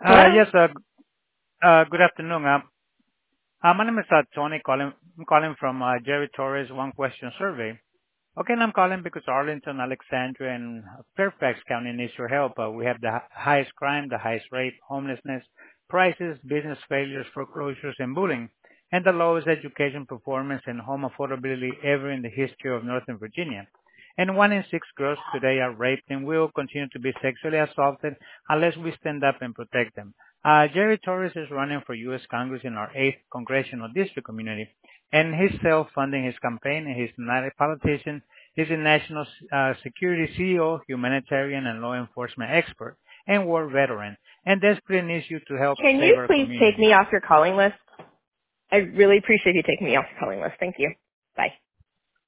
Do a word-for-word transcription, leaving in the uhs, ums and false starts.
Uh Hello? Yes, uh g- uh good afternoon. Uh uh, My name is uh Tony calling I'm calling from uh Jerry Torres One Question Survey. Okay, and I'm calling because Arlington, Alexandria, and Fairfax County needs your help. Uh, We have the hi- highest crime, the highest rate, homelessness, prices, business failures, foreclosures, and bullying, and the lowest education performance and home affordability ever in the history of Northern Virginia. And one in six girls today are raped and will continue to be sexually assaulted unless we stand up and protect them. Uh, Jerry Torres is running for U S Congress in our eighth congressional district community, and he's self-funding his campaign, and he's not a politician. He's a national uh, security C E O, humanitarian and law enforcement expert, and war veteran, and desperately needs you to help Can save you our please take community. me off your calling list? I really appreciate you taking me off your calling list. Thank you. Bye.